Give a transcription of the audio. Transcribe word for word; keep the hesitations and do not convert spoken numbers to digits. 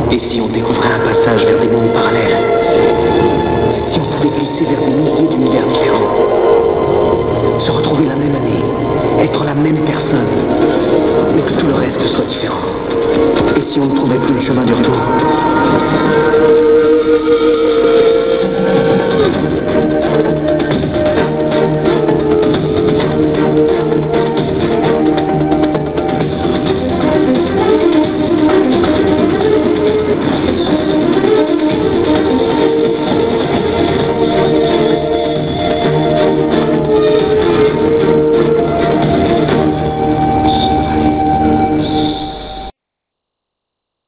Et si on découvrait un passage vers des mondes parallèles? Si on pouvait glisser vers des milliers d'univers différents? Se retrouver la même année, être la même personne, mais que tout le reste soit différent? Et si on ne trouvait plus le chemin du retour?